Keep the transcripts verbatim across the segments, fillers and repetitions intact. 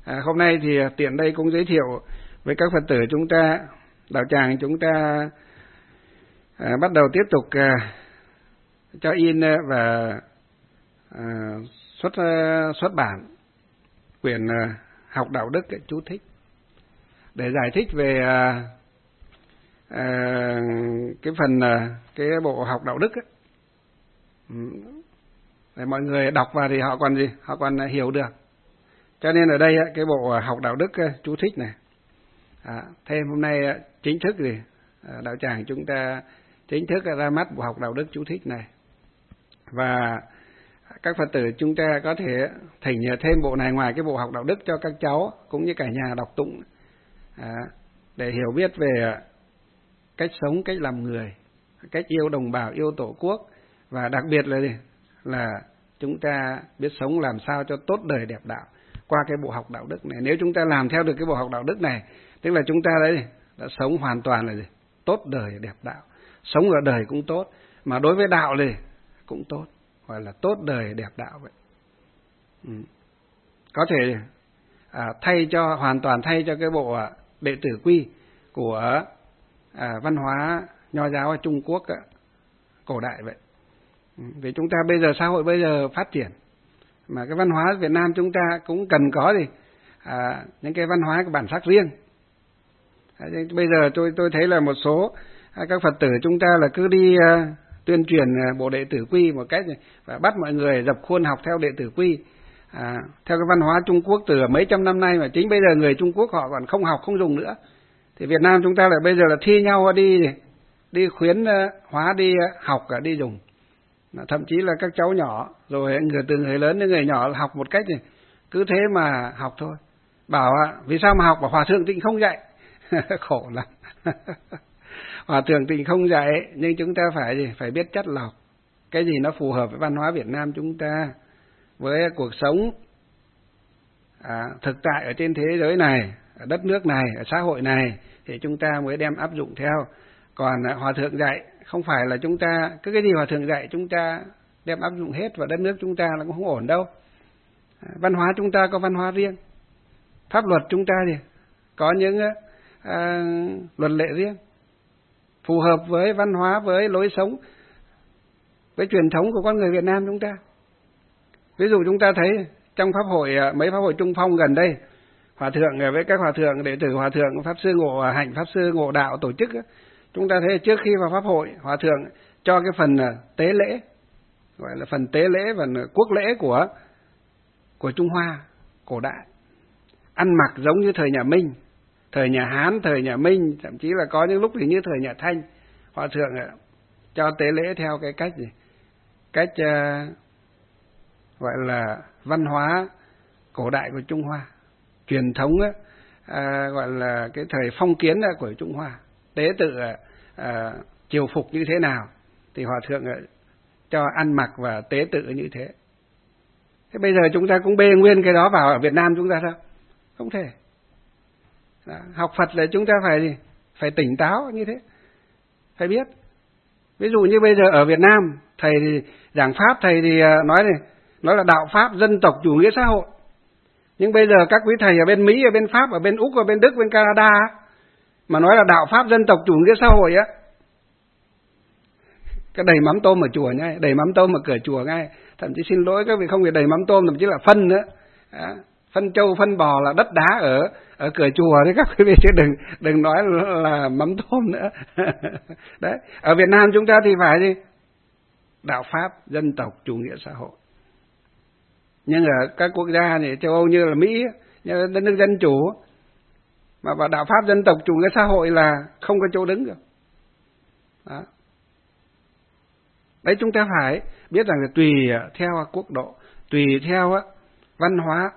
À, hôm nay thì tiện đây cũng giới thiệu với các Phật tử chúng ta, đạo tràng chúng ta à, bắt đầu tiếp tục à, cho in và à, xuất xuất bản quyển à, học đạo đức chú thích để giải thích về à, à, cái phần à, cái bộ học đạo đức ấy. Để mọi người đọc vào thì họ còn gì họ còn hiểu được. Cho nên ở đây cái bộ học đạo đức chú thích này à, thêm hôm nay chính thức thì đạo tràng chúng ta chính thức ra mắt bộ học đạo đức chú thích này, và các Phật tử chúng ta có thể thỉnh thêm bộ này ngoài cái bộ học đạo đức cho các cháu cũng như cả nhà đọc tụng à, để hiểu biết về cách sống, cách làm người, cách yêu đồng bào, yêu tổ quốc, và đặc biệt là gì? Là chúng ta biết sống làm sao cho tốt đời đẹp đạo qua cái bộ học đạo đức này. Nếu chúng ta làm theo được cái bộ học đạo đức này, tức là chúng ta đấy đã sống hoàn toàn là gì? Tốt đời đẹp đạo. Sống ở đời cũng tốt, mà đối với đạo thì cũng tốt, gọi là tốt đời đẹp đạo vậy. Ừ. Có thể à, thay cho hoàn toàn thay cho cái bộ à, đệ tử quy của à, văn hóa nho giáo ở Trung Quốc à, cổ đại vậy. Ừ. Vì chúng ta bây giờ xã hội bây giờ phát triển, mà cái văn hóa Việt Nam chúng ta cũng cần có gì à, những cái văn hóa cái bản sắc riêng. À, bây giờ tôi tôi thấy là một số à, các Phật tử chúng ta là cứ đi à, tuyên truyền à, bộ đệ tử quy một cách này, và bắt mọi người dập khuôn học theo đệ tử quy à, theo cái văn hóa Trung Quốc từ mấy trăm năm nay, mà chính bây giờ người Trung Quốc họ còn không học không dùng nữa. Thì Việt Nam chúng ta là bây giờ là thi nhau đi đi khuyến hóa, đi học cả đi dùng. Thậm chí là các cháu nhỏ rồi người từ người lớn đến người nhỏ học một cách này, cứ thế mà học thôi. Bảo vì sao mà học? Bảo Hòa Thượng Tịnh không dạy. Khổ lắm. Hòa Thượng Tịnh không dạy, nhưng chúng ta phải gì? Phải biết chắt lọc cái gì nó phù hợp với văn hóa Việt Nam chúng ta, với cuộc sống à, thực tại ở trên thế giới này, ở đất nước này, ở xã hội này, thì chúng ta mới đem áp dụng theo. Còn Hòa Thượng dạy không phải là chúng ta cứ cái gì Hòa Thượng dạy chúng ta đem áp dụng hết vào đất nước chúng ta là cũng không ổn đâu. Văn hóa chúng ta có văn hóa riêng, pháp luật chúng ta thì có những à, luật lệ riêng phù hợp với văn hóa, với lối sống, với truyền thống của con người Việt Nam chúng ta. Ví dụ chúng ta thấy trong pháp hội, mấy pháp hội Trung Phong gần đây, Hòa Thượng với các Hòa Thượng đệ tử Hòa Thượng Pháp Sư Ngộ Hạnh, Pháp Sư Ngộ Đạo tổ chức, chúng ta thấy trước khi vào pháp hội, Hòa Thượng cho cái phần tế lễ, gọi là phần tế lễ và quốc lễ của của Trung Hoa cổ đại, ăn mặc giống như thời nhà Minh, thời nhà Hán, thời nhà Minh, thậm chí là có những lúc thì như thời nhà Thanh. Hòa Thượng cho tế lễ theo cái cách gì? Cách uh, gọi là văn hóa cổ đại của Trung Hoa, truyền thống uh, gọi là cái thời phong kiến của Trung Hoa. Tế tự uh, triều phục như thế nào thì Hòa Thượng uh, cho ăn mặc và tế tự như thế. Thế bây giờ chúng ta cũng bê nguyên cái đó vào ở Việt Nam chúng ta sao? Không thể. Đó, học Phật là chúng ta phải gì? Phải tỉnh táo như thế, phải biết. Ví dụ như bây giờ ở Việt Nam, thầy thì giảng pháp, thầy thì nói này, nói là đạo pháp dân tộc chủ nghĩa xã hội. Nhưng bây giờ các quý thầy ở bên Mỹ, ở bên Pháp, ở bên Úc, ở bên Đức, bên Canada mà nói là đạo pháp dân tộc chủ nghĩa xã hội á, cái đầy mắm tôm ở chùa ngay, đầy mắm tôm ở cửa chùa ngay. Thậm chí xin lỗi các vị, không phải đầy mắm tôm, thậm chí là phân nữa. Đó. Phân trâu, phân bò là đất đá ở ở cửa chùa đấy các quý vị, chứ đừng đừng nói là, là mắm tôm nữa. Đấy, ở Việt Nam chúng ta thì phải gì? Đạo pháp dân tộc chủ nghĩa xã hội. Nhưng ở các quốc gia này, châu Âu như là Mỹ, như đất nước dân chủ, mà vào đạo pháp dân tộc chủ nghĩa xã hội là không có chỗ đứng được. Đó. Đấy, chúng ta phải biết rằng là tùy theo quốc độ, tùy theo văn hóa,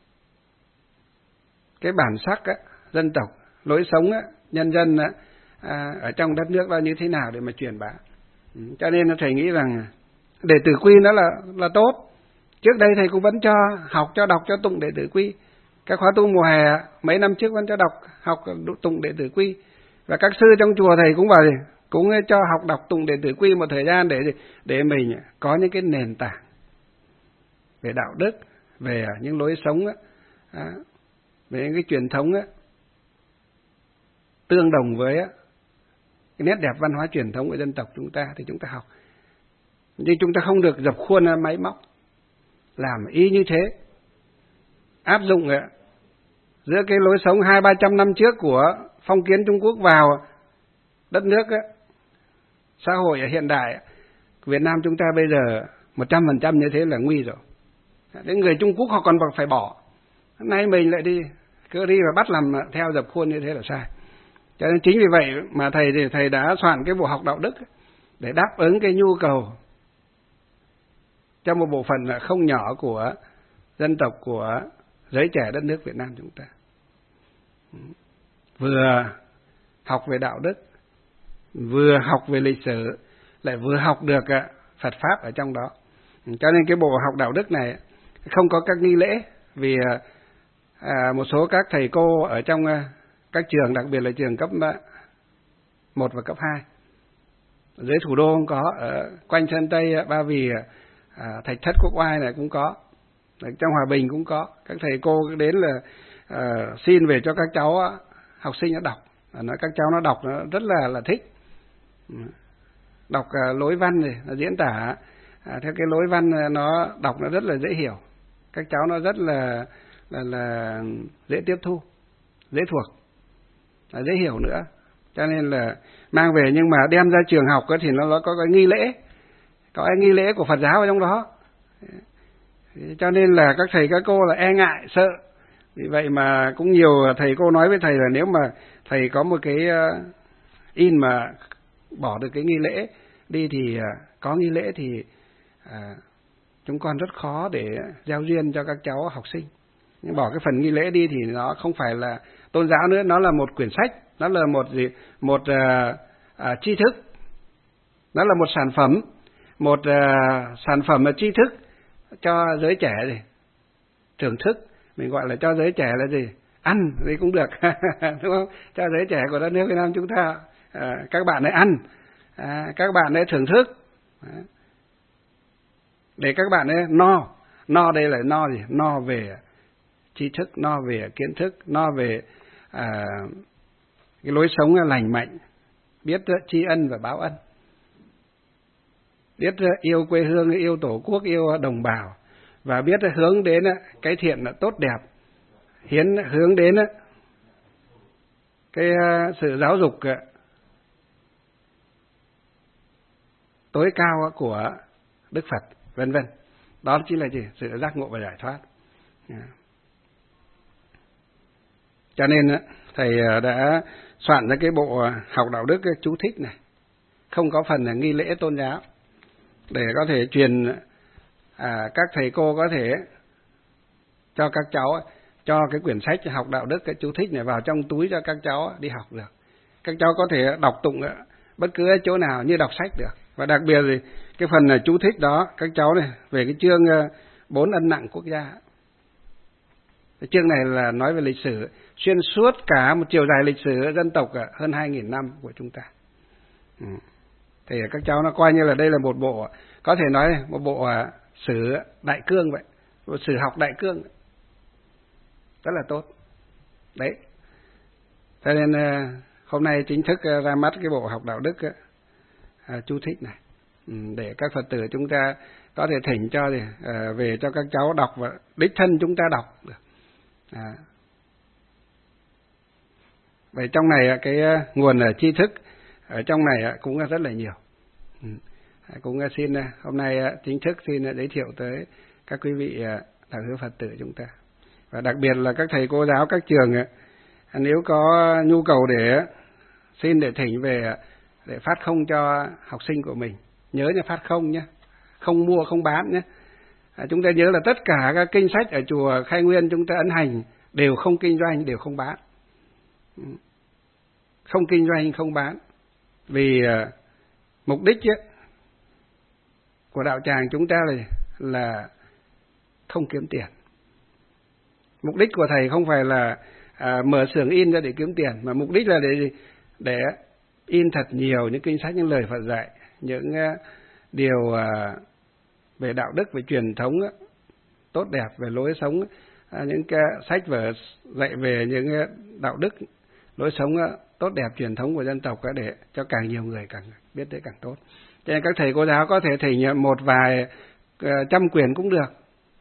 cái bản sắc á, dân tộc, lối sống á, nhân dân á, à, ở trong đất nước là như thế nào để mà truyền bá. Ừ, cho nên thầy nghĩ rằng đệ tử quy nó là là tốt. Trước đây thầy cũng vẫn cho học, cho đọc, cho tụng đệ tử quy. Các khóa tu mùa hè mấy năm trước vẫn cho đọc, học tụng đệ tử quy. Và các sư trong chùa thầy cũng vào cũng cho học đọc tụng đệ tử quy một thời gian để để mình có những cái nền tảng về đạo đức, về những lối sống á, về những cái truyền thống á, tương đồng với á, cái nét đẹp văn hóa truyền thống của dân tộc chúng ta thì chúng ta học. Nhưng chúng ta không được dập khuôn máy móc, làm y như thế, áp dụng ạ, giữa cái lối sống hai ba trăm năm trước của phong kiến Trung Quốc vào đất nước á, xã hội hiện đại Việt Nam chúng ta bây giờ một trăm phần trăm như thế là nguy rồi. Đến người Trung Quốc họ còn phải bỏ, nay mình lại đi cứ đi và bắt làm theo dập khuôn như thế là sai. Cho nên chính vì vậy mà thầy thì thầy đã soạn cái bộ học đạo đức để đáp ứng cái nhu cầu trong một bộ phận không nhỏ của dân tộc, của giới trẻ đất nước Việt Nam chúng ta. Vừa học về đạo đức, vừa học về lịch sử, lại vừa học được Phật Pháp ở trong đó. Cho nên cái bộ học đạo đức này không có các nghi lễ, vì à, một số các thầy cô ở trong các trường, đặc biệt là trường cấp một và cấp hai, dưới thủ đô không có, ở quanh Sơn Tây, Ba Vì, à, Thạch Thất, Quốc Oai này cũng có, trong Hòa Bình cũng có. Các thầy cô đến là à, xin về cho các cháu học sinh nó đọc, nói các cháu nó đọc nó rất là là thích, đọc à, lối văn này, nó diễn tả à, theo cái lối văn nó đọc nó rất là dễ hiểu, các cháu nó rất là là, là dễ tiếp thu, dễ thuộc, là dễ hiểu nữa. Cho nên là mang về, nhưng mà đem ra trường học thì nó có cái nghi lễ, có cái nghi lễ của Phật giáo ở trong đó. Cho nên là các thầy các cô là e ngại, sợ. Vì vậy mà cũng nhiều thầy cô nói với thầy là nếu mà thầy có một cái in mà bỏ được cái nghi lễ đi thì có nghi lễ thì à, chúng con rất khó để giao duyên cho các cháu học sinh. Nhưng bỏ cái phần nghi lễ đi thì nó không phải là tôn giáo nữa, nó là một quyển sách, nó là một gì một à, à, tri thức, nó là một sản phẩm, một à, sản phẩm là tri thức cho giới trẻ gì thưởng thức. Mình gọi là cho giới trẻ là gì, ăn thì cũng được đúng không? Cho giới trẻ của đất nước Việt Nam chúng ta, à, các bạn ấy ăn, à, các bạn ấy thưởng thức, à, để các bạn ấy no. No đây là no gì? No về tri thức, no về kiến thức, no về à, cái lối sống lành mạnh, biết tri ân và báo ân, biết yêu quê hương, yêu tổ quốc, yêu đồng bào, và biết hướng đến cái thiện là tốt đẹp, hiến hướng đến cái sự giáo dục tối cao của Đức Phật, vân vân. Đó chính là gì? Sự giác ngộ và giải thoát. Cho nên thầy đã soạn ra cái bộ học đạo đức chú thích này, không có phần là nghi lễ tôn giáo, để có thể truyền à, các thầy cô có thể cho các cháu, cho cái quyển sách học đạo đức cái chú thích này vào trong túi cho các cháu đi học được. Các cháu có thể đọc tụng bất cứ chỗ nào như đọc sách được. Và đặc biệt thì cái phần là chú thích đó, các cháu này về cái chương bốn ân nặng quốc gia. Cái chương này là nói về lịch sử xuyên suốt cả một chiều dài lịch sử dân tộc hơn hai nghìn năm của chúng ta. Ừ. Thì các cháu nó coi như là đây là một bộ, có thể nói một bộ sử đại cương vậy, một sử học đại cương, rất là tốt đấy. Cho nên hôm nay chính thức ra mắt cái bộ học đạo đức à, chú thích này, ừ, để các Phật tử chúng ta có thể thỉnh cho thì à, về cho các cháu đọc và đích thân chúng ta đọc được. À. Vậy trong này cái nguồn tri thức ở trong này cũng rất là nhiều. Ừ. Cũng xin hôm nay chính thức xin giới thiệu tới các quý vị đạo hữu Phật tử chúng ta, và đặc biệt là các thầy cô giáo các trường, nếu có nhu cầu để xin để thỉnh về để phát không cho học sinh của mình, nhớ nha, phát không nhé, không mua không bán nhé. À, chúng ta nhớ là tất cả các kinh sách ở chùa Khai Nguyên chúng ta ấn hành đều không kinh doanh, đều không bán, không kinh doanh không bán, vì uh, mục đích ấy, của đạo tràng chúng ta là, là không kiếm tiền. Mục đích của thầy không phải là à, mở xưởng in ra để kiếm tiền, mà mục đích là để để in thật nhiều những kinh sách, những lời Phật dạy, những uh, điều uh, về đạo đức, về truyền thống uh, tốt đẹp, về lối sống những cái sách vở dạy về những đạo đức, lối sống tốt đẹp truyền thống của dân tộc để cho càng nhiều người càng biết tới càng tốt. Cho nên các thầy cô giáo có thể thỉnh một vài trăm quyển cũng được,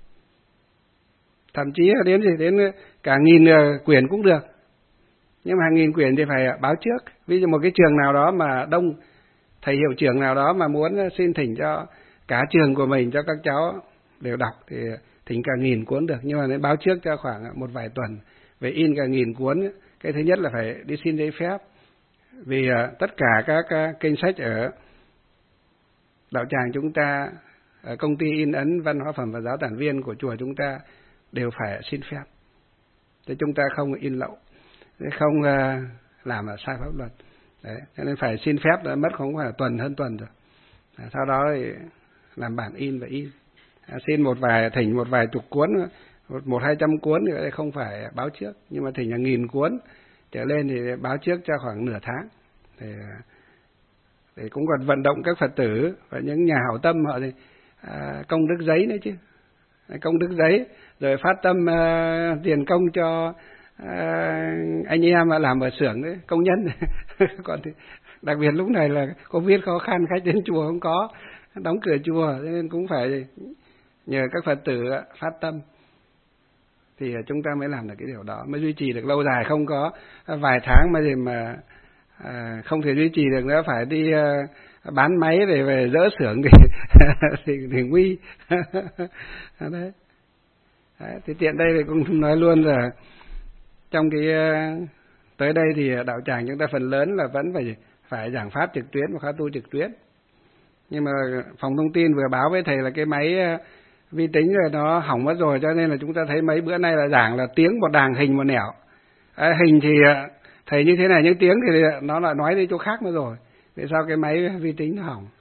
thậm chí đến gì đến cả nghìn quyển cũng được. Nhưng mà hàng nghìn quyển thì phải báo trước. Ví dụ một cái trường nào đó mà đông, thầy hiệu trưởng nào đó mà muốn xin thỉnh cho cả trường của mình, cho các cháu đều đọc thì thỉnh cả nghìn cuốn được. Nhưng mà nên báo trước cho khoảng một vài tuần về in cả nghìn cuốn. Cái thứ nhất là phải đi xin giấy phép. Vì tất cả các kênh sách ở đạo tràng chúng ta, ở công ty in ấn văn hóa phẩm và giáo tản viên của chùa chúng ta đều phải xin phép. Để chúng ta không in lậu, để không làm là sai pháp luật. Đấy, cho nên phải xin phép, đã mất không phải tuần hơn tuần rồi. Sau đó thì làm bản in và in. Xin một vài, thỉnh một vài chục cuốn, một, một hai trăm cuốn thì không phải báo trước. Nhưng mà thỉnh là nghìn cuốn trở lên thì báo trước cho khoảng nửa tháng. Thì, thì cũng còn vận động các Phật tử và những nhà hảo tâm họ thì à, công đức giấy nữa chứ. Công đức giấy, rồi phát tâm à, tiền công cho à, anh em mà làm ở xưởng đấy, công nhân. Còn thì, đặc biệt lúc này là Covid khó khăn, khách đến chùa không có, đóng cửa chùa, nên cũng phải nhờ các Phật tử phát tâm thì chúng ta mới làm được cái điều đó, mới duy trì được lâu dài. Không có vài tháng mà gì mà à, không thể duy trì được nữa, phải đi à, bán máy để về dỡ xưởng thì, thì, thì nguy. Đấy. Đấy, thì tiện đây thì cũng nói luôn là trong cái tới đây thì đạo tràng chúng ta phần lớn là vẫn phải phải giảng pháp trực tuyến và khóa tu trực tuyến. Nhưng mà phòng thông tin vừa báo với thầy là cái máy vi tính rồi nó hỏng mất rồi, cho nên là chúng ta thấy mấy bữa nay là giảng là tiếng một đàng, hình một nẻo. À, hình thì thầy như thế này, những tiếng thì nó lại nói đi chỗ khác nữa rồi. Vì sao cái máy vi tính nó hỏng?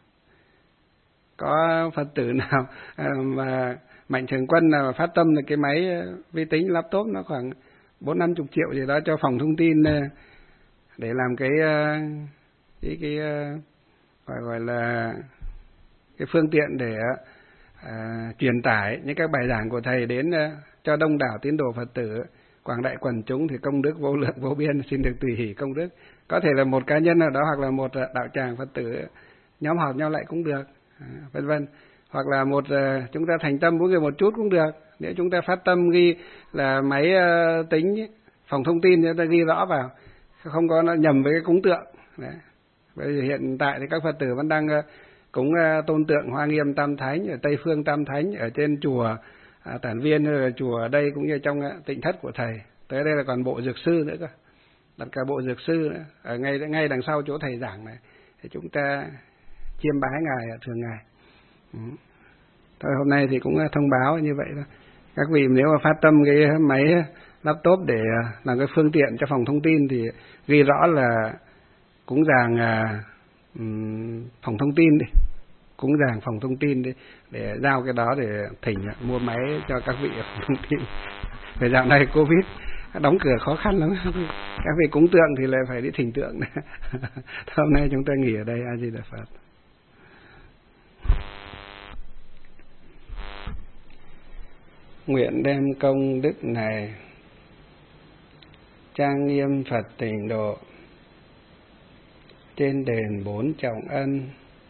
Có Phật tử nào mà mạnh thường quân nào phát tâm là cái máy vi tính laptop nó khoảng bốn năm chục triệu gì đó cho phòng thông tin để làm cái cái, cái gọi gọi là cái phương tiện để à, truyền tải những các bài giảng của thầy đến à, cho đông đảo tín đồ Phật tử, quảng đại quần chúng, thì công đức vô lượng vô biên, xin được tùy hỷ công đức. Có thể là một cá nhân nào đó, hoặc là một đạo tràng Phật tử nhóm họp nhau lại cũng được, à, vân vân. Hoặc là một à, chúng ta thành tâm mỗi người một chút cũng được. Nếu chúng ta phát tâm ghi là máy à, tính phòng thông tin, chúng ta ghi rõ vào, không có nó nhầm với cái cúng tượng. Đấy. Bởi vì hiện tại thì các Phật tử vẫn đang uh, cúng uh, tôn tượng Hoa Nghiêm Tam Thánh ở Tây Phương Tam Thánh ở trên chùa uh, Tản Viên, rồi chùa ở đây cũng như trong uh, tịnh thất của thầy. Tới đây là còn bộ dược sư nữa cơ, đặt cả bộ dược sư nữa ở ngay ngay đằng sau chỗ thầy giảng này, thì chúng ta chiêm bái ngài thường ngày. Ừ. Thôi hôm nay thì cũng uh, thông báo như vậy thôi. Các vị nếu mà phát tâm cái máy laptop để uh, làm cái phương tiện cho phòng thông tin thì ghi rõ là cúng dường à, phòng thông tin đi, cúng dường phòng thông tin đi, để giao cái đó để thỉnh mua máy cho các vị ở phòng thông tin. Về dạo này Covid đóng cửa khó khăn lắm, các vị cúng tượng thì lại phải đi thỉnh tượng. Hôm nay chúng ta nghỉ ở đây. A Di Đà Phật. Nguyện đem công đức này trang nghiêm Phật Tịnh Độ trên đền bốn trọng ân,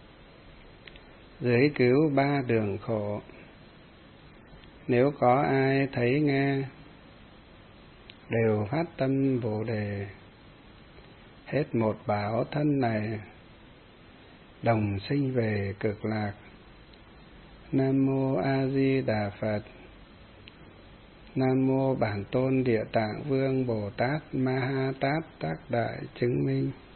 dưới cứu ba đường khổ. Nếu có ai thấy nghe đều phát tâm Bồ Đề, hết một báo thân này đồng sinh về cực lạc. Nam mô A Di Đà Phật. Nam mô Bản Tôn Địa Tạng Vương Bồ Tát Ma Ha Tát Tác Đại Chứng Minh.